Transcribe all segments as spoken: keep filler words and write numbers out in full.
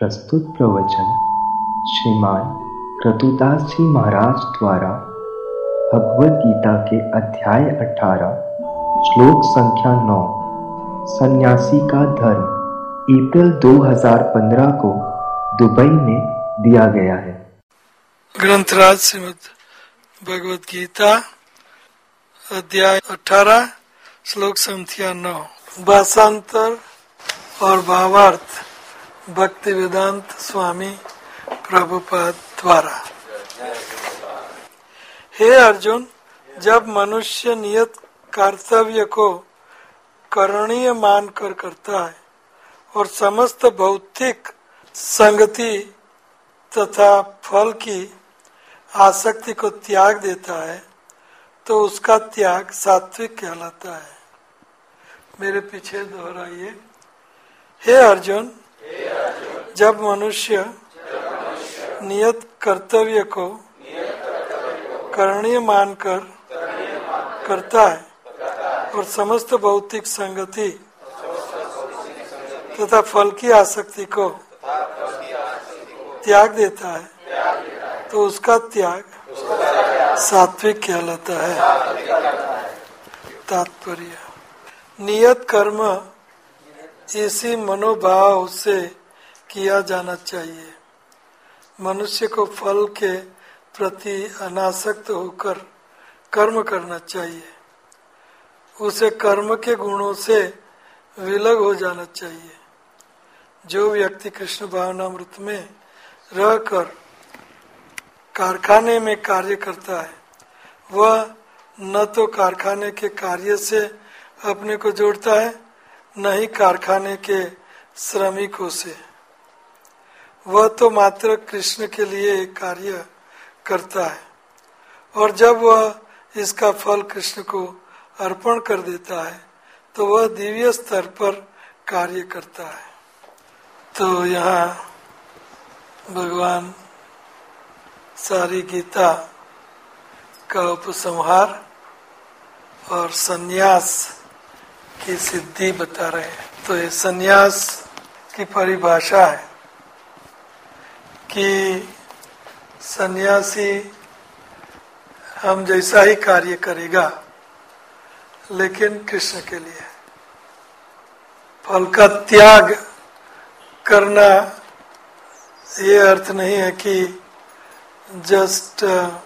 प्रस्तुत प्रवचन श्रीमान क्रतुदास जी महाराज द्वारा भगवद गीता के अध्याय अठारह श्लोक संख्या नौ सन्यासी का धर्म अप्रैल दो हज़ार पंद्रह को दुबई में दिया गया है। ग्रंथराज श्रीमद् भगवद गीता अध्याय अठारह श्लोक संख्या नौ। भाषांतर और भावार्थ भक्ति वेदांत स्वामी प्रभुपाद द्वारा। हे अर्जुन, जब मनुष्य नियत कर्तव्य को करणीय मानकर करता है और समस्त भौतिक संगति तथा फल की आसक्ति को त्याग देता है तो उसका त्याग सात्विक कहलाता है। मेरे पीछे दोहराइए। हे अर्जुन, जब मनुष्य नियत कर्तव्य को करणीय मानकर करता है और समस्त भौतिक संगति तथा फल की आसक्ति को त्याग देता है तो उसका त्याग सात्विक कहलाता है। तात्पर्य: नियत कर्म इसी मनोभाव से किया जाना चाहिए। मनुष्य को फल के प्रति अनासक्त होकर कर्म करना चाहिए। उसे कर्म के गुणों से विलग हो जाना चाहिए। जो व्यक्ति कृष्ण भावनामृत में रहकर कारखाने में कार्य करता है वह न तो कारखाने के कार्य से अपने को जोड़ता है न ही कारखाने के श्रमिकों से। वह तो मात्र कृष्ण के लिए कार्य करता है और जब वह इसका फल कृष्ण को अर्पण कर देता है तो वह दिव्य स्तर पर कार्य करता है। तो यहाँ भगवान सारी गीता का उपसंहार और सन्यास की सिद्धि बता रहे हैं। तो ये सन्यास की परिभाषा है कि सन्यासी हम जैसा ही कार्य करेगा लेकिन कृष्ण के लिए। फल का त्याग करना ये अर्थ नहीं है कि जस्ट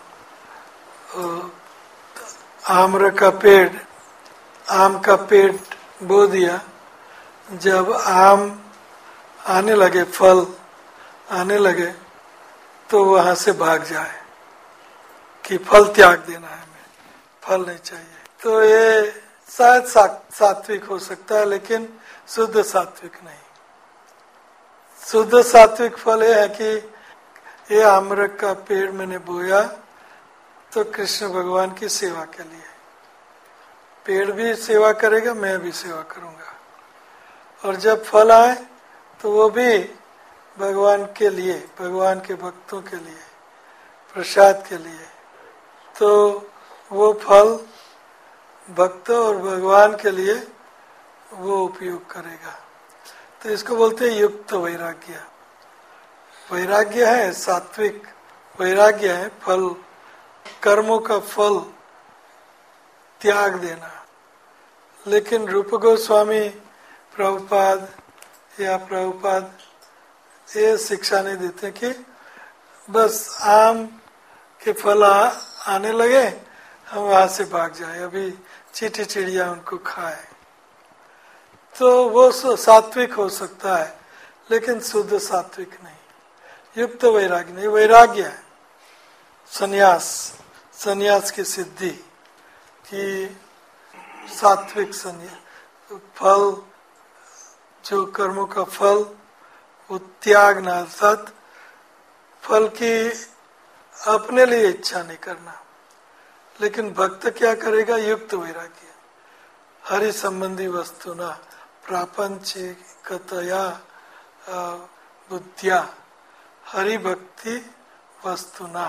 आम्र का पेड़ आम का पेड़ बो दिया, जब आम आने लगे फल आने लगे तो वहां से भाग जाए कि फल त्याग देना है, हमें फल नहीं चाहिए। तो ये शायद सात्विक हो सकता है लेकिन शुद्ध सात्विक नहीं। शुद्ध सात्विक फल ये है कि ये आम्र का पेड़ मैंने बोया तो कृष्ण भगवान की सेवा के लिए। पेड़ भी सेवा करेगा, मैं भी सेवा करूंगा, और जब फल आए तो वो भी भगवान के लिए, भगवान के भक्तों के लिए, प्रसाद के लिए। तो वो फल भक्त और भगवान के लिए वो उपयोग करेगा। तो इसको बोलते हैं युक्त वैराग्य। वैराग्य है सात्विक, वैराग्य है फल, कर्मों का फल त्याग देना। लेकिन रूप गोस्वामी प्रभुपाद या प्रभुपाद ये शिक्षा नहीं देते कि बस आम के फल आ, आने लगे हम वहां से भाग जाए, अभी चींटी चिड़िया उनको खाए। तो वो सात्विक हो सकता है लेकिन शुद्ध सात्विक नहीं। युक्त वैराग्य नहीं, वैराग्य है सन्यास, सन्यास की सिद्धि कि सात्विक सन्यास। फल जो कर्मों का फल वो त्यागना, अर्थात फल की अपने लिए इच्छा नहीं करना। लेकिन भक्त क्या करेगा? युक्त वैराग्य। हरि संबंधी वस्तु ना प्रापंचिकतया बुद्धिया हरि भक्ति वस्तुना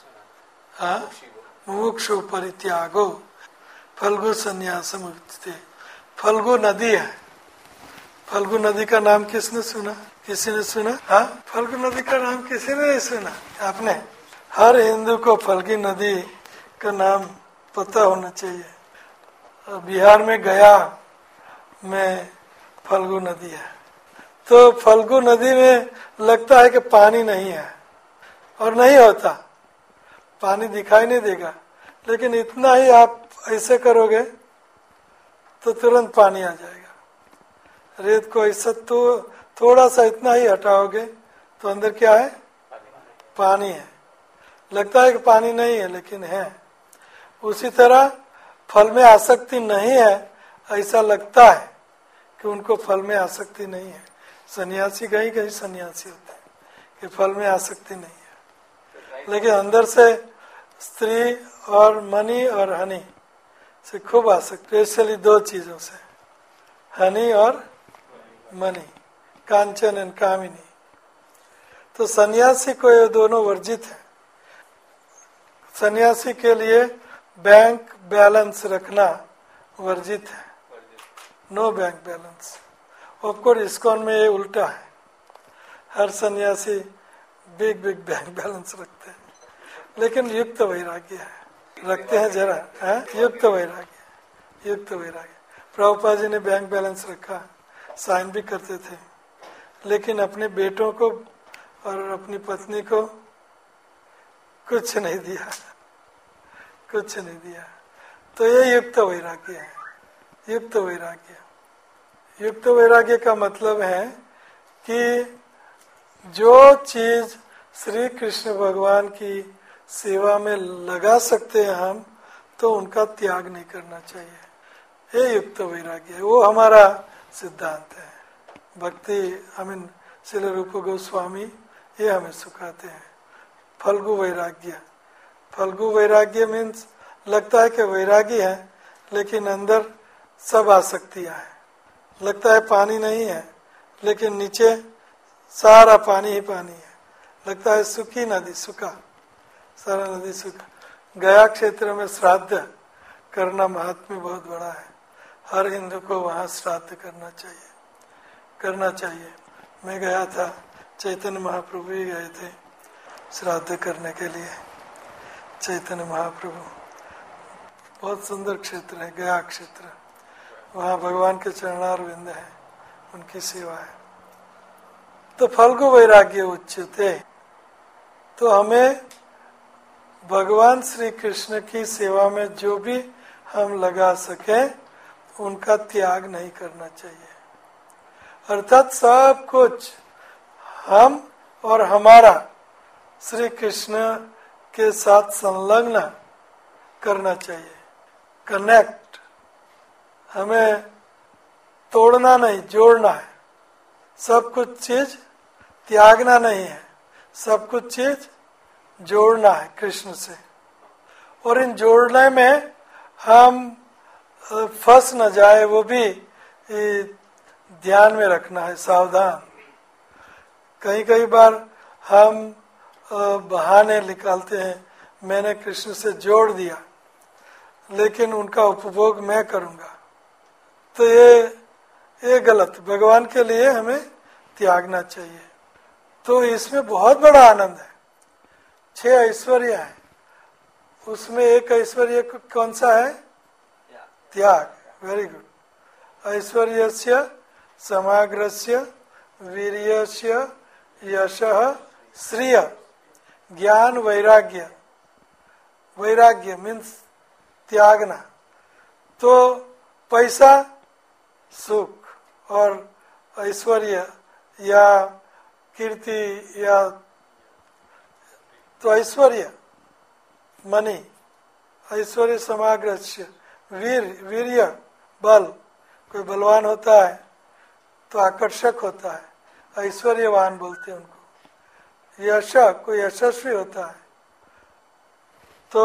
मुमुक्षु परित्यागो फल्गु संन्यासम उच्यते। फल्गु नदी है, फल्गु नदी का नाम किसने सुना? किसी ने सुना? हाँ, फल्गु नदी का नाम किसी ने नहीं सुना। आपने? हर हिंदू को फल्गु नदी का नाम पता होना चाहिए। बिहार में गया में फल्गु नदी है। तो फल्गु नदी में लगता है कि पानी नहीं है, और नहीं होता, पानी दिखाई नहीं देगा, लेकिन इतना ही आप ऐसे करोगे तो तुरंत पानी आ जाएगा। रेत को ऐसा तो थोड़ा सा इतना ही हटाओगे तो अंदर क्या है? पानी है। लगता है कि पानी नहीं है, लेकिन है। उसी तरह फल में आसक्ति नहीं है, ऐसा लगता है कि उनको फल में आसक्ति नहीं है। सन्यासी कहीं कहीं सन्यासी होते हैं कि फल में आसक्ति नहीं है, लेकिन अंदर से स्त्री और मनी और हनी से खूब आसक्ति, स्पेशली दो चीजों से, हनी और मनी, कांचन एंड कामिनी। तो सन्यासी को ये दोनों वर्जित है। सन्यासी के लिए बैंक बैलेंस रखना वर्जित है, no bank balance. Of course ISKCON में ये उल्टा है, हर सन्यासी बिग बिग बैंक बैलेंस रखते हैं, लेकिन युक्त वैराग्य है, रखते हैं जरा है, युक्त वैराग्य, युक्त वैराग्य। प्रभुपाद जी ने बैंक बैलेंस रखा, साइन भी करते थे, लेकिन अपने बेटों को और अपनी पत्नी को कुछ नहीं दिया, कुछ नहीं दिया। तो ये युक्त वैराग्य है, युक्त वैराग्य। युक्त वैराग्य का मतलब है कि जो चीज श्री कृष्ण भगवान की सेवा में लगा सकते हैं हम, तो उनका त्याग नहीं करना चाहिए। ये युक्त वैराग्य है, वो हमारा सिद्धांत है। भक्ति आई मीन श्रील रूप गोस्वामी ये हमें सिखाते हैं फल्गु वैराग्य। फल्गु वैराग्य मीन्स लगता है कि वैरागी है, लेकिन अंदर सब आसक्तियां है। लगता है पानी नहीं है, लेकिन नीचे सारा पानी ही पानी है। लगता है सूखी नदी, सूखा, सारा नदी सूखा। गया क्षेत्र में श्राद्ध करना महात्म्य बहुत बड़ा है। हर हिंदू को वहाँ श्राद्ध करना चाहिए, करना चाहिए। मैं गया था, चैतन्य महाप्रभु भी गए थे श्राद्ध करने के लिए। चैतन्य महाप्रभु, बहुत सुंदर क्षेत्र है गया क्षेत्र, वहाँ भगवान के चरणारविंद है, उनकी सेवा है। तो फल्गु वैराग्य उच्यते, तो हमें भगवान श्री कृष्ण की सेवा में जो भी हम लगा सके उनका त्याग नहीं करना चाहिए। अर्थात सब कुछ हम और हमारा श्री कृष्ण के साथ संलग्न करना चाहिए, कनेक्ट। हमें तोड़ना नहीं, जोड़ना है। सब कुछ चीज त्यागना नहीं है, सब कुछ चीज जोड़ना है कृष्ण से। और इन जोड़ने में हम फंस न जाए, वो भी ध्यान में रखना है, सावधान। कई कई बार हम बहाने निकालते हैं, मैंने कृष्ण से जोड़ दिया लेकिन उनका उपभोग मैं करूंगा, तो ये ये गलत। भगवान के लिए हमें त्यागना चाहिए। तो इसमें बहुत बड़ा आनंद है। छह ऐश्वर्य है, उसमें एक ऐश्वर्य कौन सा है? त्याग। Very good. ऐश्वर्यस्य समाग्रस्य वीर्यस्य यशः श्रिय ज्ञान वैराग्य। वैराग्य मीन्स त्यागना। तो पैसा सुख और ऐश्वर्य या कीर्ति या तो ऐश्वर्य मनी, ऐश्वर्य समाग्रस्य वीर वीर्य बल। कोई बलवान होता है तो आकर्षक होता है, ऐश्वर्यवान बोलते हैं उनको। यश, कोई यशस्वी होता है तो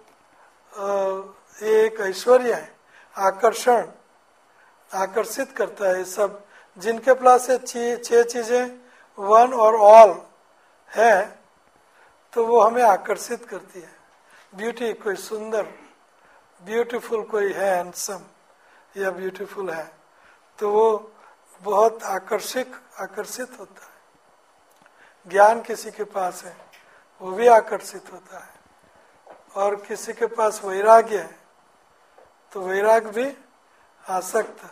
ये एक ऐश्वर्य है, आकर्षण, आकर्षित करता है। सब जिनके पास ये छह चीजें वन और ऑल है तो वो हमें आकर्षित करती है। ब्यूटी, कोई सुंदर ब्यूटीफुल कोई है, हैंडसम या ब्यूटीफुल है, तो वो बहुत आकर्षित आकर्षित होता है। ज्ञान किसी के पास है वो भी आकर्षित होता है, और किसी के पास वैराग्य है तो वैराग्य भी आसक्त।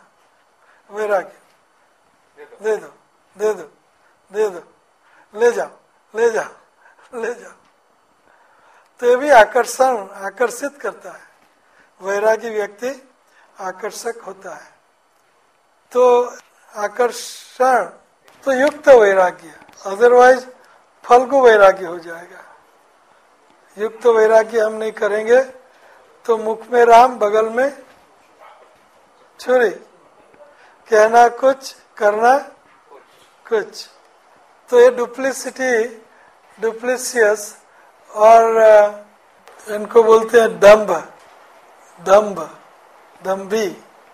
वैराग्य दे दो दे दो दे दो, ले जाओ ले जाओ ले जाओ, तो ये भी आकर्षण आकर्षित करता है। वैरागी व्यक्ति आकर्षक होता है। तो आकर्षण तो युक्त वैराग्य, अदरवाइज फल्गु वैराग्य हो जाएगा। युक्त वैराग्य हम नहीं करेंगे तो मुख में राम बगल में छुरी, कहना कुछ करना कुछ, तो ये डुप्लिसिटी डुप्लिसियस और इनको बोलते हैं दम्भ दम्भ दम्भी,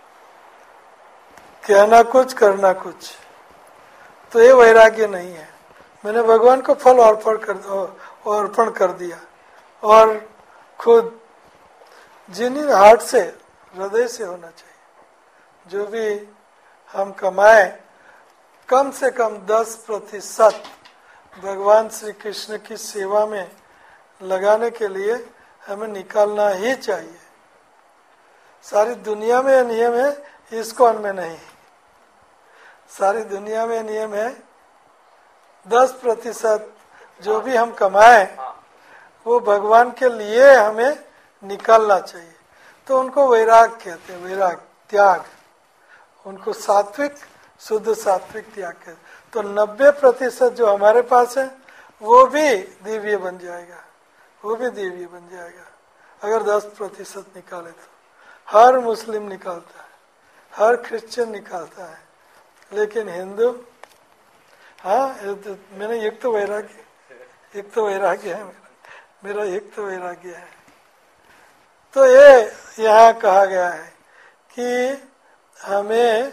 कहना कुछ करना कुछ, तो ये वैराग्य नहीं है। मैंने भगवान को फल अर्पण कर अर्पण कर दिया और खुद जिन्हीं हार्ट से हृदय से होना चाहिए। जो भी हम कमाए कम से कम दस प्रतिशत भगवान श्री कृष्ण की सेवा में लगाने के लिए हमें निकालना ही चाहिए। सारी दुनिया में नियम है, इस्कॉन में नहीं। सारी दुनिया में नियम है दस प्रतिशत जो भी हम कमाए वो भगवान के लिए हमें निकालना चाहिए। तो उनको वैराग कहते हैं, वैराग त्याग, उनको सात्विक शुद्ध सात्विक त्याग कहते। तो नब्बे प्रतिशत जो हमारे पास है वो भी दिव्य बन जाएगा, वो भी दिव्य बन जाएगा अगर दस प्रतिशत निकाले तो। हर मुस्लिम निकालता है, हर क्रिश्चियन निकालता है, लेकिन हिंदू, हाँ तो मैंने युक्त तो वैराग्य युक्त तो वैराग्य है मेरा मेरा युक्त तो वैराग्य है। तो ये यहाँ कहा गया है कि हमें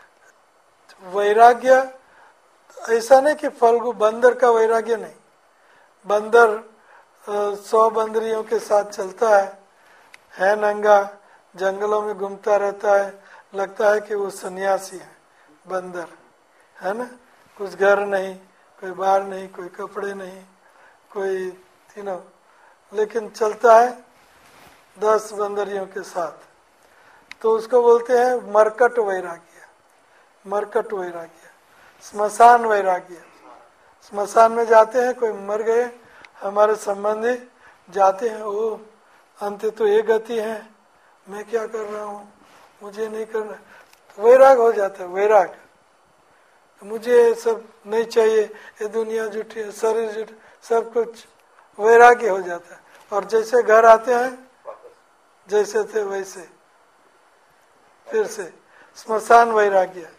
वैराग्य ऐसा नहीं कि फल्गु बंदर का वैराग्य नहीं। बंदर सौ बंदरियों के साथ चलता है है नंगा, जंगलों में घूमता रहता है, लगता है कि वो सन्यासी है बंदर, है ना। कुछ घर नहीं, कोई बार नहीं, कोई कपड़े नहीं, कोई तीनों, लेकिन चलता है दस बंदरियों के साथ। तो उसको बोलते हैं मरकट वैराग्य, मरकट वैराग्य, स्मशान वैराग्य। स्मशान में जाते हैं, कोई मर गए हमारे संबंधी, जाते हैं, ओ अंत तो ये गति है, मैं क्या कर रहा हूँ, मुझे नहीं करना, तो वैराग हो जाता है। वैराग, मुझे सब नहीं चाहिए, ये दुनिया झूठी है, शरीर झूठ, सब कुछ वैराग्य हो जाता है। और जैसे घर आते हैं जैसे थे वैसे फिर से स्मशान वैराग्य।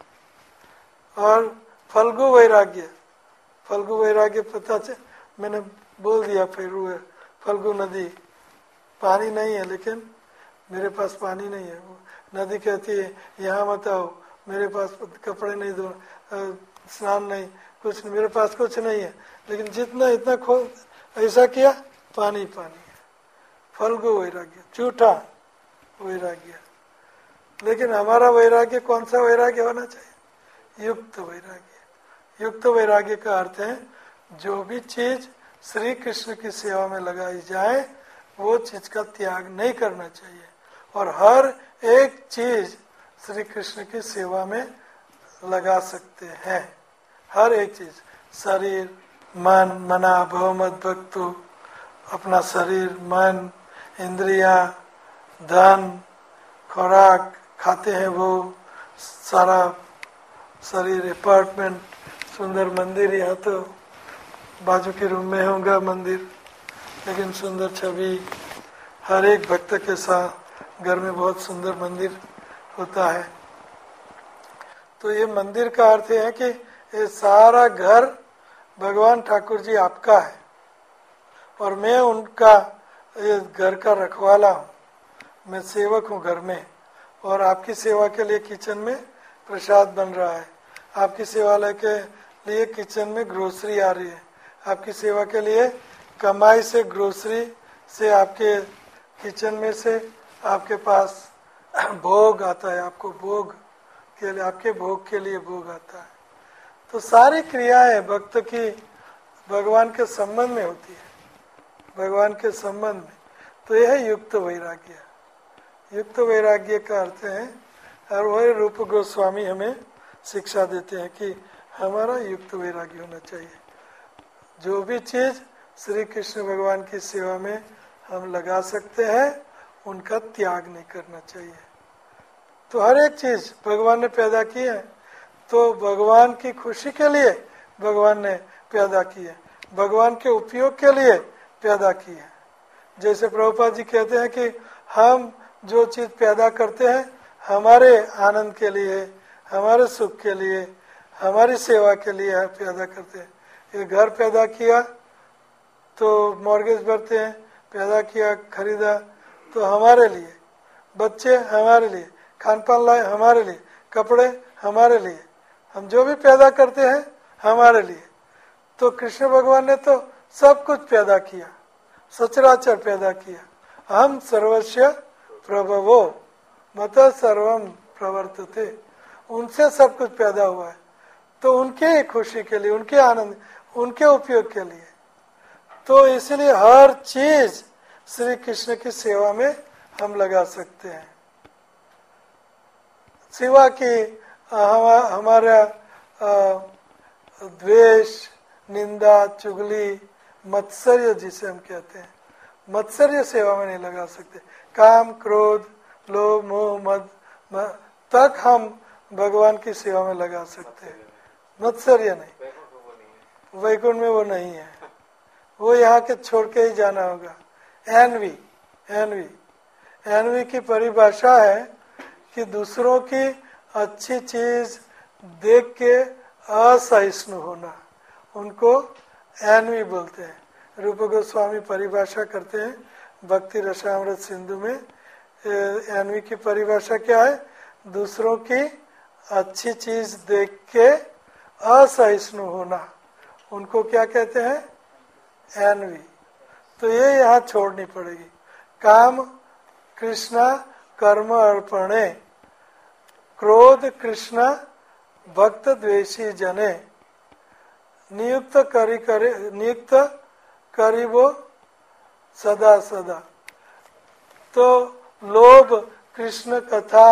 और फल्गु वैराग्य, फल्गु वैराग्य पता चल, मैंने बोल दिया फिर फल्गु नदी, पानी नहीं है लेकिन मेरे पास पानी नहीं है। वो नदी कहती है यहाँ मत आओ, मेरे पास कपड़े नहीं धो, स्नान नहीं, कुछ नहीं, मेरे पास कुछ नहीं है, लेकिन जितना इतना खो ऐसा किया, पानी पानी है। फल्गु वैराग्य, झूठा वैराग्य। लेकिन हमारा वैराग्य कौन सा वैराग्य होना चाहिए? युक्त वैराग्य। युक्त वैराग्य का अर्थ है जो भी चीज श्री कृष्ण की सेवा में लगाई जाए वो चीज का त्याग नहीं करना चाहिए, और हर एक चीज श्री कृष्ण की सेवा में लगा सकते हैं। हर एक चीज, शरीर, मन, मना, भव, मद, भक्तु, अपना शरीर, मन, इंद्रिया, धन, खुराक खाते हैं वो सारा शरीर, अपार्टमेंट, सुंदर मंदिर, यहाँ तो बाजू के रूम में होगा मंदिर, लेकिन सुंदर छवि, हर एक भक्त के साथ घर में बहुत सुंदर मंदिर होता है। तो ये मंदिर का अर्थ है कि ये सारा घर भगवान ठाकुर जी आपका है और मैं उनका ये घर का रखवाला हूँ, मैं सेवक हूँ घर में, और आपकी सेवा के लिए किचन में प्रसाद बन रहा है, आपकी सेवा के लिए किचन में ग्रोसरी आ रही है, आपकी सेवा के लिए कमाई से ग्रोसरी से आपके किचन में से आपके पास भोग आता है, आपको भोग के लिए, आपके भोग के लिए भोग आता है। तो सारी क्रियाएं भक्त की भगवान के संबंध में होती है, भगवान के संबंध में। तो यह है युक्त वैराग्य। युक्त वैराग्य का अर्थ है, और वही रूप गोस्वामी हमें शिक्षा देते हैं कि हमारा युक्त वैराग्य होना चाहिए। जो भी चीज श्री कृष्ण भगवान की सेवा में हम लगा सकते हैं उनका त्याग नहीं करना चाहिए। तो हर एक चीज भगवान ने पैदा की है तो भगवान की खुशी के लिए भगवान ने पैदा की है, भगवान के उपयोग के लिए पैदा की है। जैसे प्रभुपाद जी कहते हैं कि हम जो चीज पैदा करते हैं हमारे आनंद के लिए, हमारे सुख के लिए, हमारी सेवा के लिए पैदा करते हैं। ये घर पैदा किया तो मॉर्गेज भरते हैं, पैदा किया खरीदा तो हमारे लिए, बच्चे हमारे लिए, खान पान लाए हमारे लिए, कपड़े हमारे लिए, हम जो भी पैदा करते हैं हमारे लिए। तो कृष्ण भगवान ने तो सब कुछ पैदा किया, सचराचर पैदा किया। हम सर्वस्व प्रभवो मत सर्वम प्रवर्तते, उनसे सब कुछ पैदा हुआ है। तो उनके खुशी के लिए, उनके आनंद, उनके उपयोग के लिए। तो इसलिए हर चीज श्री कृष्ण की सेवा में हम लगा सकते हैं। सिवा कि हमारा द्वेष, निंदा, चुगली, मत्सर्य जिसे हम कहते हैं, मत्सर्य सेवा में नहीं लगा सकते। काम, क्रोध, लोभ, मोह, मद, मद तक हम भगवान की सेवा में लगा सकते हैं, मत्सर्य नहीं। वैकुंठ में वो नहीं है, वो यहाँ के छोड़ के ही जाना होगा। एनवी, एनवी, एनवी की परिभाषा है कि दूसरों की अच्छी चीज देख के असहिष्णु होना, उनको एनवी बोलते हैं। रूप गोस्वामी परिभाषा करते हैं भक्ति रसामृत सिंधु में। एनवी की परिभाषा क्या है? दूसरों की अच्छी चीज देख के असहिष्णु होना, उनको क्या कहते हैं? एनवी। तो ये यहाँ छोड़नी पड़ेगी। काम कृष्णा कर्म अर्पणे, क्रोध कृष्णा भक्त द्वेषी जने, नियुक्त करी करे नियुक्त करीबो सदा सदा। तो लोभ कृष्ण कथा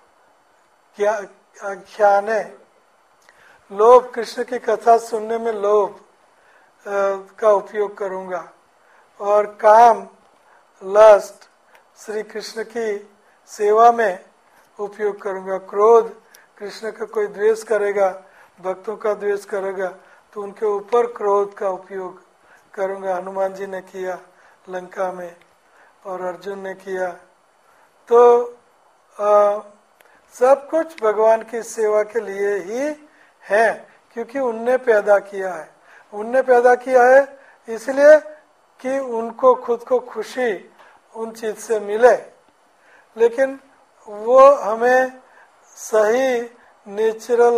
आख्याने, लोभ कृष्ण की कथा सुनने में लोभ का उपयोग करूंगा, और काम लस्ट श्री कृष्ण की सेवा में उपयोग करूंगा। क्रोध कृष्ण का कोई द्वेष करेगा, भक्तों का द्वेष करेगा तो उनके ऊपर क्रोध का उपयोग करूंगा। हनुमान जी ने किया लंका में और अर्जुन ने किया। तो आ, सब कुछ भगवान की सेवा के लिए ही है, क्योंकि उनने पैदा किया है। उनने पैदा किया है इसलिए कि उनको खुद को खुशी उन चीज से मिले, लेकिन वो हमें सही नेचुरल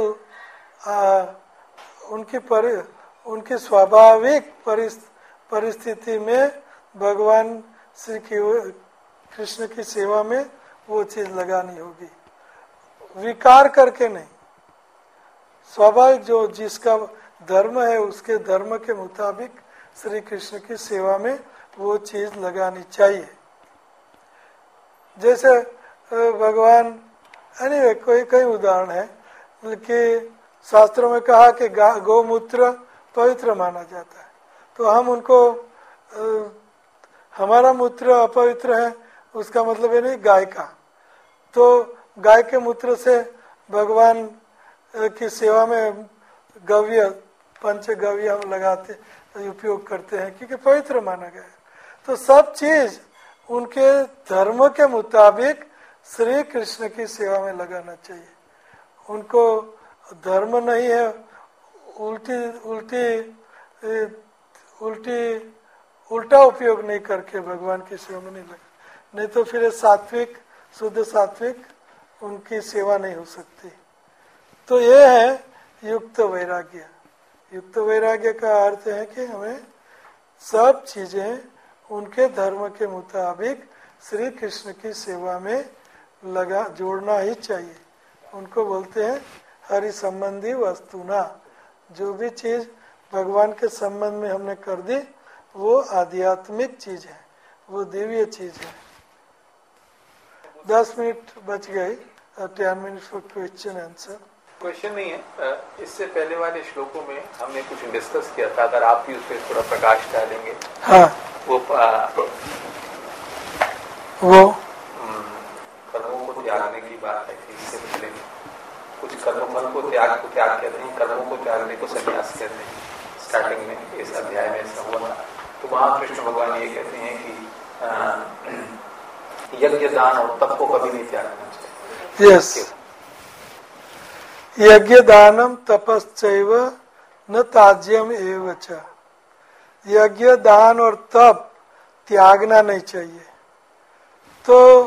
उनकी परि, उनकी स्वाभाविक परिस्थिति में भगवान श्री कृष्ण की सेवा में वो चीज लगानी होगी, विकार करके नहीं। स्वाभाविक जो जिसका धर्म है उसके धर्म के मुताबिक श्री कृष्ण की सेवा में वो चीज लगानी चाहिए। जैसे भगवान एनीवे कोई कई उदाहरण है कि शास्त्रों में कहा कि गौमूत्र पवित्र माना जाता है, तो हम उनको आ, हमारा मूत्र अपवित्र है उसका मतलब ये नहीं गाय का। तो गाय के मूत्र से भगवान की सेवा में गव्य पंचगव्य हम लगाते उपयोग करते हैं क्योंकि पवित्र माना गया है। तो सब चीज उनके धर्म के मुताबिक श्री कृष्ण की सेवा में लगाना चाहिए। उनको धर्म नहीं है उल्टी उल्टी उल्टी उल्टा उपयोग नहीं करके भगवान की सेवा में नहीं लगा, नहीं तो फिर सात्विक शुद्ध सात्विक उनकी सेवा नहीं हो सकती। तो ये है युक्त वैराग्य। युक्त वैराग्य का अर्थ है कि हमें सब चीजें उनके धर्म के मुताबिक श्री कृष्ण की सेवा में लगा जोड़ना ही चाहिए, उनको बोलते हैं हरि संबंधी वस्तुना। जो भी चीज भगवान के संबंध में हमने कर दी वो आध्यात्मिक चीज है, वो दिव्य चीज है। दस मिनट बच गए। Ten minute for question answer. Question नहीं है, इससे पहले वाले श्लोकों में हमने कुछ डिस्कस किया था, अगर आप भी उस पर थोड़ा प्रकाश डालेंगे। हाँ, वो आ, वो कर्मों को त्यागने की बात है कि इससे पहले कुछ कर्मफल को त्याग को त्याग कहते हैं, कर्मों को त्यागने को संन्यास कहते हैं। स्टार्टिंग में इस अध्याय में ऐसा हुआ, तो वहाँ कृष्ण भगवान ये कहते हैं कि यज्ञ दान और तप को कभी नहीं त्यागना चाहिए। यस, यज्ञ दानम तपश्चैव न त्याज्यम एव च। यज्ञ दान और तप त्यागना नहीं चाहिए। तो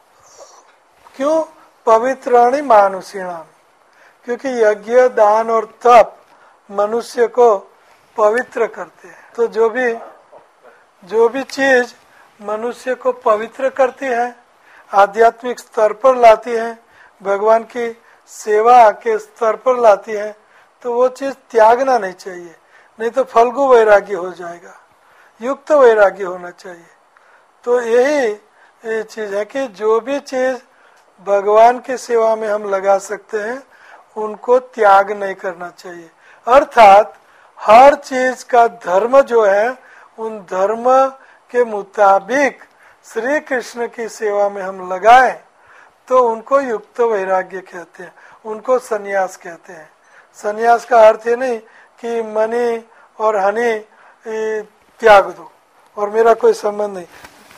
क्यों? पवित्राणि मानुषीणाम, क्योंकि यज्ञ दान और तप मनुष्य को पवित्र करते हैं। तो जो भी जो भी चीज मनुष्य को पवित्र करती है, आध्यात्मिक स्तर पर लाती है, भगवान की सेवा के स्तर पर लाती है, तो वो चीज त्यागना नहीं चाहिए, नहीं तो फल्गु वैराग्य हो जाएगा। युक्त वैराग्य होना चाहिए। तो यही ये चीज है कि जो भी चीज भगवान की सेवा में हम लगा सकते हैं उनको त्याग नहीं करना चाहिए। अर्थात हर चीज का धर्म जो है उन धर्म के मुताबिक श्री कृष्ण की सेवा में हम लगाएं तो उनको युक्त वैराग्य कहते हैं, उनको सन्यास कहते हैं। सन्यास का अर्थ ये नहीं कि मनी और हनी त्याग दो और मेरा कोई संबंध नहीं,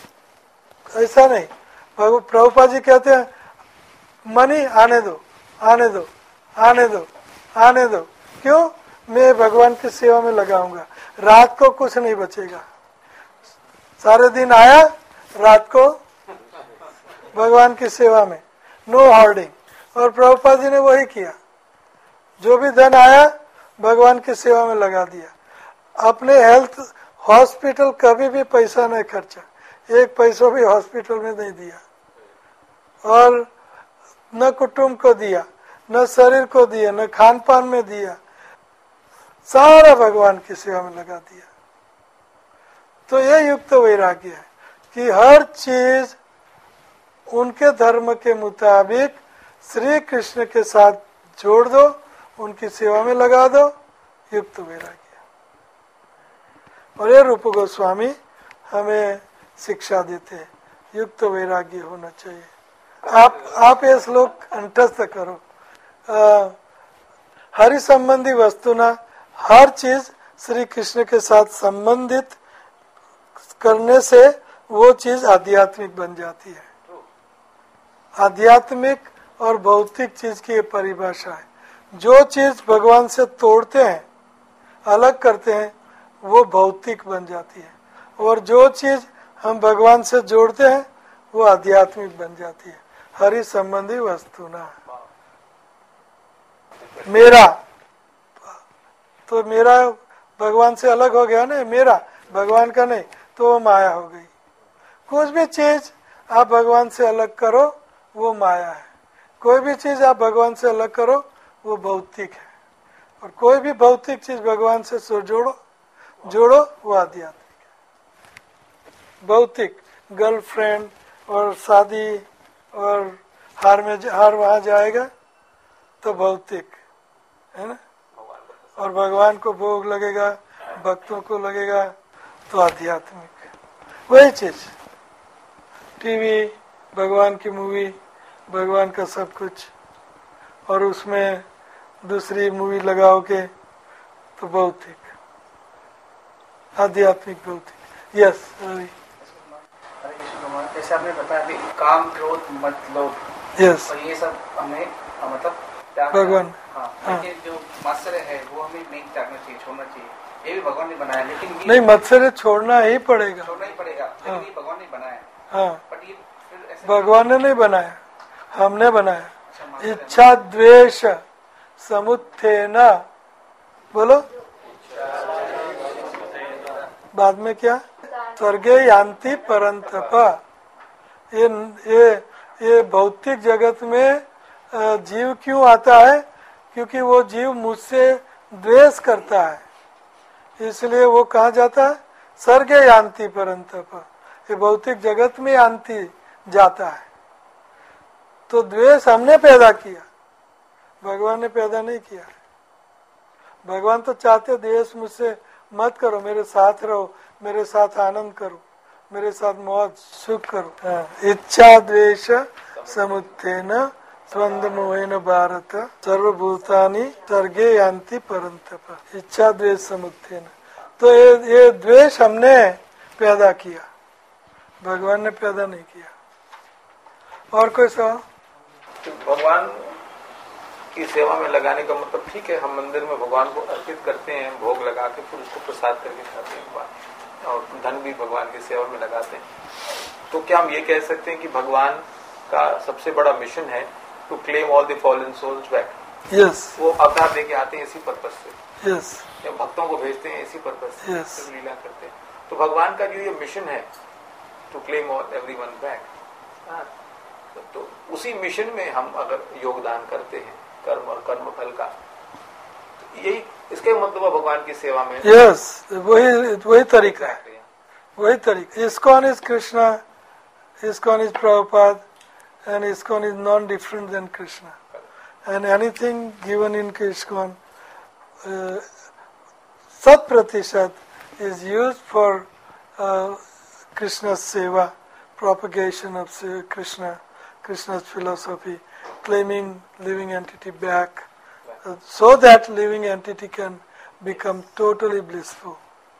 ऐसा नहीं। प्रभुपाद जी कहते हैं मनी आने दो आने दो आने दो आने दो। क्यों? मैं भगवान की सेवा में लगाऊंगा, रात को कुछ नहीं बचेगा। सारे दिन आया, रात को भगवान की सेवा में, नो होर्डिंग। और प्रभुपाद जी ने वही किया, जो भी धन आया भगवान की सेवा में लगा दिया। अपने हेल्थ हॉस्पिटल कभी भी पैसा नहीं खर्चा, एक पैसा भी हॉस्पिटल में नहीं दिया, और न कुटुंब को दिया, न शरीर को दिया, न खान पान में दिया, सारा भगवान की सेवा में लगा दिया। तो यह युक्त वैराग्य है कि हर चीज उनके धर्म के मुताबिक श्री कृष्ण के साथ जोड़ दो, उनकी सेवा में लगा दो, युक्त वैराग्य। और ये रूप गोस्वामी हमें शिक्षा देते हैं, युक्त वैराग्य होना चाहिए। आप आप ये श्लोक कंठस्थ करो। आ, हरि संबंधी वस्तुना, हर चीज श्री कृष्ण के साथ संबंधित करने से वो चीज आध्यात्मिक बन जाती है। आध्यात्मिक और भौतिक चीज की ये परिभाषा है। जो चीज भगवान से तोड़ते हैं, अलग करते हैं, वो भौतिक बन जाती है, और जो चीज हम भगवान से जोड़ते हैं वो आध्यात्मिक बन जाती है। हरि संबंधी वस्तु ना, मेरा तो मेरा भगवान से अलग हो गया ना, मेरा भगवान का नहीं, तो वो माया हो गई। कुछ भी चीज आप भगवान से अलग करो वो माया है, कोई भी चीज आप भगवान से अलग करो वो भौतिक है, और कोई भी भौतिक चीज भगवान से सो जोड़ो जोड़ो वो आध्यात्मिक है। भौतिक गर्लफ्रेंड और शादी और हार में हार वहां जाएगा तो भौतिक है ना, और भगवान को भोग लगेगा, भक्तों को लगेगा तो आध्यात्मिक। वही चीज टीवी, भगवान की मूवी, भगवान का सब कुछ, और उसमें दूसरी मूवी लगाओ के तो भौतिक, आध्यात्मिक भौतिक। यस रवि। जैसे आपने बताया कि काम क्रोध मत लोभ, यस, और ये सब हमें मतलब भगवान, हाँ, लेकिन जो मत्सर है वो हमें नहीं त्यागना चाहिए, छोड़ना चाहिए। ये भी भगवान ने बनाया, लेकिन नहीं, मत्सर छोड़ना ही पड़ेगा, छोड़ना ही पड़ेगा, लेकिन ये भगवान ने बनाया। हाँ, बट ये फिर ऐसे भगवान ने नहीं बनाया, हमने बनाया। इच्छा द्वेष समुत्थेन, बोलो बाद में क्या, स्वर्गे यान्ति परंतप। ये ये ये भौतिक जगत में जीव क्यों आता है? क्योंकि वो जीव मुझसे द्वेष करता है, इसलिए वो कहाँ जाता है? स्वर्गे यान्ति परंतप, ये भौतिक जगत में यान्ति जाता है। तो द्वेष हमने पैदा किया, भगवान ने पैदा नहीं किया। भगवान तो चाहते द्वेष मुझसे मत करो, मेरे साथ रहो, मेरे साथ आनंद करो, मेरे साथ मौज सुख करो। इच्छा द्वेष समुत्थेन द्वंद्व मोहेन भारत सर्वभूतानि सर्गे यान्ति परंतप। इच्छा द्वेष समुत्थेन, तो ये ये द्वेष हमने पैदा किया, भगवान ने पैदा नहीं किया। और कोई सवाल? भगवान की सेवा में लगाने का मतलब ठीक है, हम मंदिर में भगवान को अर्पित करते हैं, भोग लगा के फिर उसको प्रसाद करके खाते हैं और धन भी भगवान की सेवा में लगाते हैं। तो क्या हम ये कह सकते हैं कि भगवान का सबसे बड़ा मिशन है to claim all the fallen souls back? Yes. वो अवतार देके आते हैं इसी पर्पस से। यस। या भक्तों को भेजते हैं इसी पर्पस से। यस। लीला करते हैं। तो भगवान का जो ये मिशन है to claim all everyone back, तो उसी मिशन में हम अगर योगदान करते हैं कर्म और कर्म फल का, तो यही इसके मतलब भगवान की सेवा में। यस, वही वही तरीका है, वही तरीका। ISKCON is Krishna, ISKCON is Prabhupad, and ISKCON is non different than Krishna, and anything given in ISKCON शत प्रतिशत इज यूज्ड फॉर कृष्णा सेवा, propagation of Krishna, Krishna's philosophy, claiming living entity back, uh, so that living entity can become totally blissful.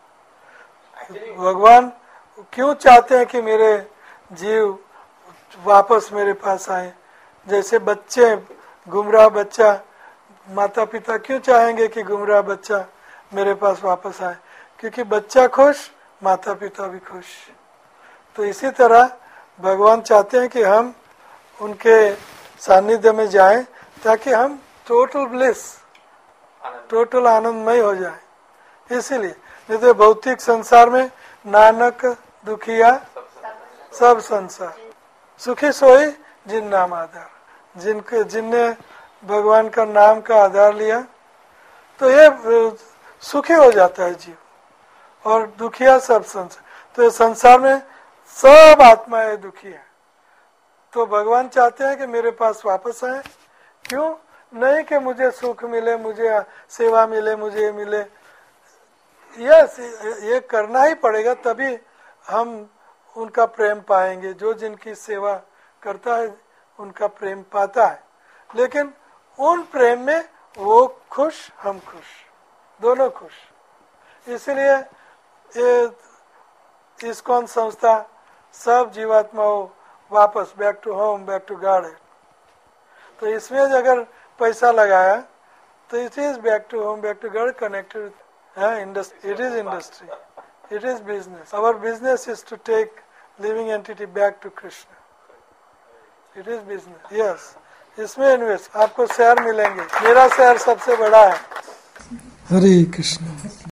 भगवान क्यों चाहते हैं कि मेरे जीव वापस मेरे पास आए? जैसे बच्चे, गुमराह बच्चा, माता पिता क्यों चाहेंगे कि गुमराह बच्चा मेरे पास वापस आए? क्योंकि बच्चा खुश, माता पिता भी खुश। तो इसी तरह भगवान चाहते हैं कि हम उनके सानिध्य में जाएं ताकि हम टोटल ब्लिस, टोटल आनंदमय हो जाए। इसीलिए नहीं तो भौतिक संसार में नानक दुखिया सब संसार, सुखी सोई जिन नाम आधार, जिनके जिनने भगवान का नाम का आधार लिया तो ये सुखी हो जाता है जीव, और दुखिया सब संसार। तो ये संसार में सब आत्माएं दुखी है, तो भगवान चाहते हैं कि मेरे पास वापस आए। क्यों? नहीं कि मुझे सुख मिले, मुझे सेवा मिले, मुझे मिले। यस, ये करना ही पड़ेगा, तभी हम उनका प्रेम पाएंगे। जो जिनकी सेवा करता है उनका प्रेम पाता है, लेकिन उन प्रेम में वो खुश, हम खुश, दोनों खुश। इसलिए ये इस्कॉन संस्था सब जीवात्माओं वापस back to home, back to God है। तो इसमें अगर पैसा लगाया तो it is back to home, back to God, connected industry. It is industry, it is business. Our business is to take living entity back to Krishna. It is business. Yes, इसमें invest, आपको share मिलेंगे। मेरा share सबसे बड़ा है। हरे कृष्ण।